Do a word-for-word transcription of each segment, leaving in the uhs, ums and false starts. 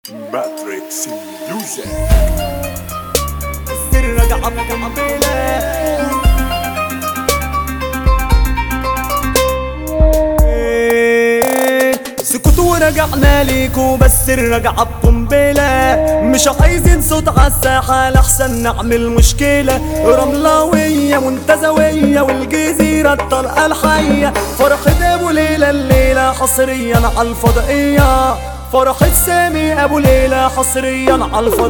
ماتريكس ميوزك. السر رجع بقنبلة سكوت ورجعنا ليكو بس الرجع بقنبلة. مش عايزين صوت عالساحة لحسن نعمل مشكلة. رملاوية منتزوية والجزيرة الطلقة الحية. فرحة ابو ليلى الليلة حصريا عالفضائية. فرحة سامي ابو ليلى حصريا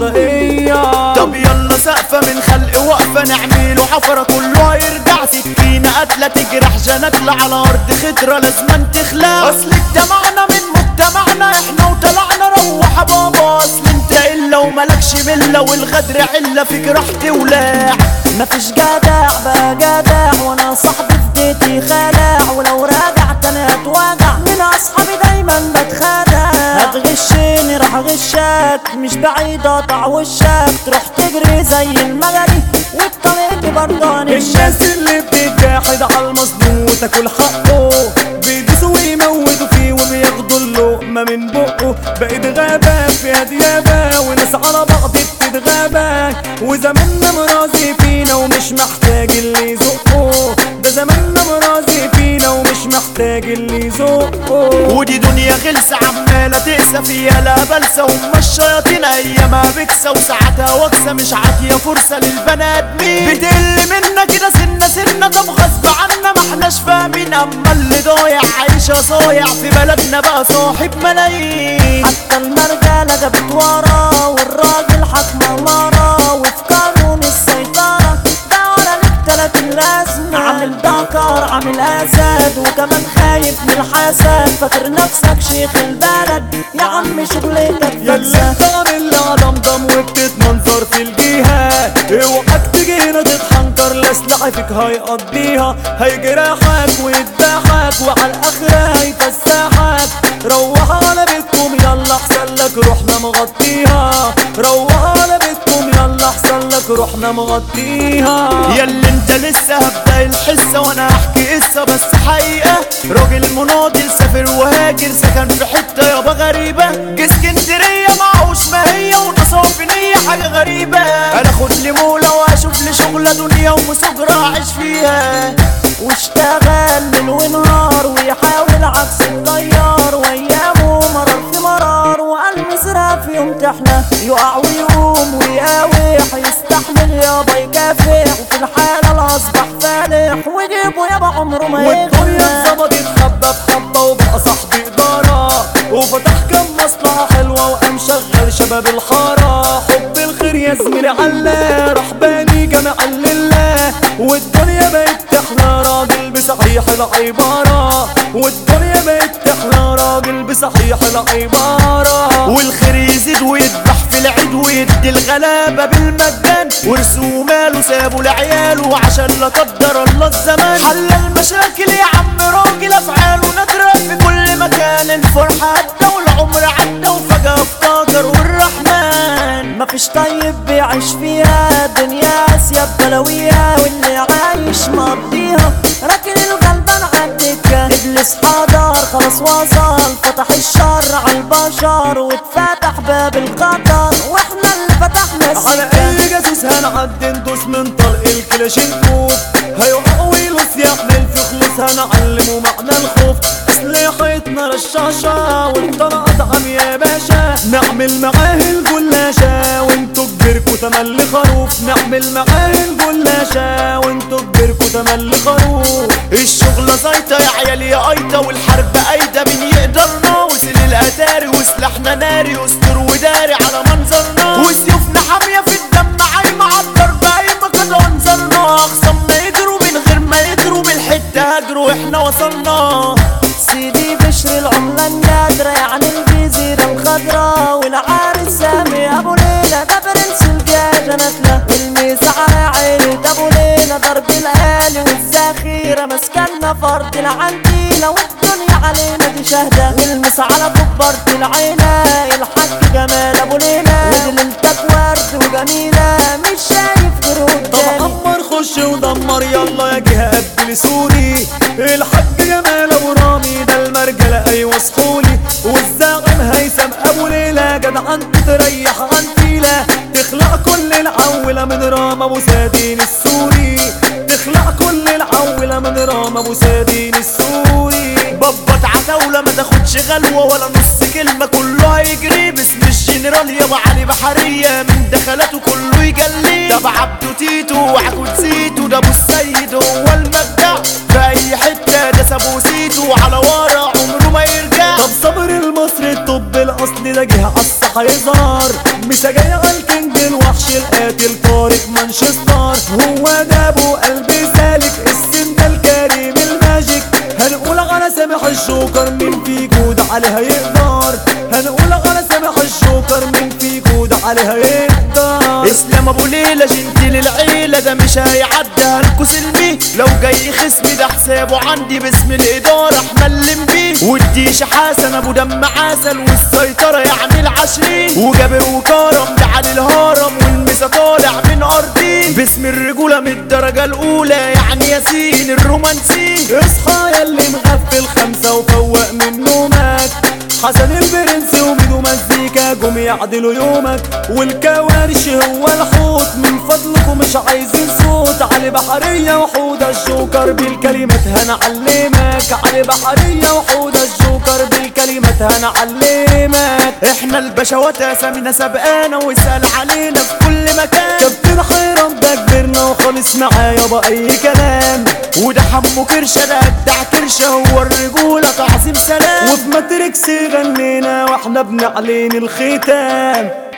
عالفضائية. طب يلا سقفة من خلق وقفة نعمله حفرة كله هيرجع. سكينة قتلة تجرح جنكلة على ارض خضرة لازم تخلع. اصل اجتمعنا من مجتمعنا احنا وطلعنا روح بابا. اصل انت الا وملكش ملة والغدر علة فيك راح تولع. مفيش جدع بقى جدع وانا صاحبي في بيتي خالع. ولو راجعت انا هتوجع من اصحابي دايما بتخدع. هتغشني راح اغشك مش بعيد اقطع وشك. تروح تجري زي المجري والطريق برضه الناس اللي بتتجاحد على المظلوم وتاكل حقه بيدوسوا ويموتوا فيه وبياخدوا اللقمة من بقه. بقيت غابة فيها ديابة وناس على بعض بتتغابى. وزماننا مرازي فينا ومش محتاج اللي يزقه. ده زماننا مرازي فينا ومش محتاج اللي يزقه. ودي دنيا غلسة عمالة تقسى فيها لا بلسة. هما الشياطين ايامها بكسة وساعتها وكسة. مش عاتية فرصة للبني ادمين. بتقل منا كده سنة سنة. طب غصب عنا ما احناش فاهمين. اما اللي ضايع عايشة صايع في بلدنا بقى صاحب ملايين. حتى المرجلة جابت ورا والراجل حكم مرة. وفي قانون السيطرة ده ولا ليك تلاتين لازمة. عامل دكر عامل اسد وكمان خايف من الحسد. فاكر نفسك شيخ البلد يا عم شغلتك ياللي انت عامل عضمضم وبتتمنظر في الجهة. اوعك تجي هنا تتحنكر لا سلاح فيك هيقضيها. هيجرحك ويذبحك وعلى الاخرة هيفسحك. روح على بيتكم يلا احسن لك روحنا مغطيها. روح على بيتكم يلا احسن لك روحنا مغطيها. ياللي انت لسه هبدأ الحصة وانا احكي قصة بس حقيقة. راجل مناضل سافر وهاجر سكن في حتة يابا غريبة. جه اسكندرية معهوش ماهية ونصاب في نية حاجة غريبة. انا اخد لي مولى واشوف لي شغلة دنيا ومسجرة اعيش فيها. واشتغل ليل ونهار ويحاول عكس الطيار. وايامه مرار في مرار وقال مزرعة في يوم تحنى. يقع ويقوم ويقاوح يستحمل يابا يكافح. وفي الحالة الاصبح فالح وجيبه يابا عمره ما والدنيا يغنى. اتظبطت حبة بحبة وبقى صاحب إدارة. وفتح كام مصلحة حلوة وقام شغل شباب الحارة. حب الخير يا زميلي علا راح باني جمع لله. والدنيا بقت تحلى راجل بصحيح العبارة. والدنيا بقت تحلى راجل بصحيح العبارة. والخير يزيد ويذبح في العيد ويدي الغلابة بالمجان. ورثوا ماله سابوا لعياله عشان لا قدر الله الزمان. حل المشاكل يا عم راجل افعاله نادرة في كل مكان. الفرحة عدى والعمر عدى وفجأة افتكر والرحمن. مفيش طيب بيعيش فيها دنيا اسيا بلاويها. واللي عايش مقضيها راكن الغلبان عالدكة. ابليس حضر خلاص وصل فتح الشر عالبشر. واتفتح باب الخطر واحنا اللي فتحنا على السكة. اي جاسوس هنعدي ندوس من طلق الكلاشينكوف. هيقع ويلوس يعمل في خلوص هنعلمه معنى الخوف. اسلحتنا رشاشة والطلقة ادعم يا باشا. نعمل معاه الجلاشة وانتو كبركوا تملي خروف. نعمل معاه الجلاشة وانتو كبركوا تملي خروف. الشغلة زيطة يا عيال يا قيطة والحرب قايدة. مين يقدرنا وسيل الاتاري وسلاحنا ناري. استر وداري على منظرنا وسيوفنا حامية في الدم عايمة عالضرب قايمة قد انظرنا. اخصمنا يجروا من غير ما يجروا بالحتة هجروا احنا وصلنا. سيدي بشر العملة النادرة يعني الجزيرة الخضراء. والعارس سامي ابو ليلى ده برنس الجاجة نتلة. والميس على عيلة ابو ليلى ضرب الآلي والذخيرة. مسكننا فرد العنتيلة والدنيا علينا دي شهدة. والمس على كبرت العيلة الحاج جمال ابو ليلى. ودليلتك ورد وجميلة مش شايف غير قدامي. طب عمر خش ودمر يلا يا جهة قبل سوري. الحاج جمال ابو رامي ده المرجلة ايوه صحولي. والزاغم هيثم ابو ليلى جدع عن تريح عن فيلة، تخلع كل العولة من رام ابو سادين السوري، تخلع كل العولة من رام ابو سادين السوري. بابا عتاولة ما تاخدش غلوة ولا نص كلمة، كله هيجري باسم الجنرال يابا علي بحرية، من دخلاته كله يجلي. ده بعبده تيتو وعكود زيتو، ده ابو السيد هو المبدع في اي حتة، ده سابو سيتو على ورا عمره ما يرجع. طب صبر المصري الطب الاصلي ده جه عالصح هيظهر، مش جاي على الكينج الوحش القاتل طارق مانشستر، هو ده ابو قلبي سالك السن ده الكريم الماجيك. هنقول على سامح الجوكر مين فيكو ده عليها يقدر، هنقول على سامح الجوكر مين فيكو ده عليها يقدر. اسلام ابو ليلى جنتل العيلة ده مش هيعدي هلكو سلمي، لو جاي خصمي ده حسابه عندي باسم الادارة احملم بيه. والديش حسن ابو دم عسل والسيطرة يعني العشرين، وجابر وكرم ده علي الهرم والمسا طالع من ارضين، باسم الرجولة من الدرجة الاولى يعني ياسين الرومانسي. اصحى ياللي مغفل خمسة وفوق من نومك، حسن البرنس وميدو مزيكا جم يعدلوا يومك، والكوارش هو الحوت من فضلكم مش عايزين صوت. علي بحرية وحودة الجوكر بالكلمات هنعلمك، علي بحرية وحودة الجوكر بالكلمات هنعلمك. احنا البشوات اسامينا سبقانا واسأل علينا في كل مكان، كابتن حيران ده كبرنا وخالص معايا بأي كلام، وده حمو كرشة ده أجدع كرشة هو الرجولة تعظيم سلام. وفي ماتريكس غنينا واحنا بنعلن الختام.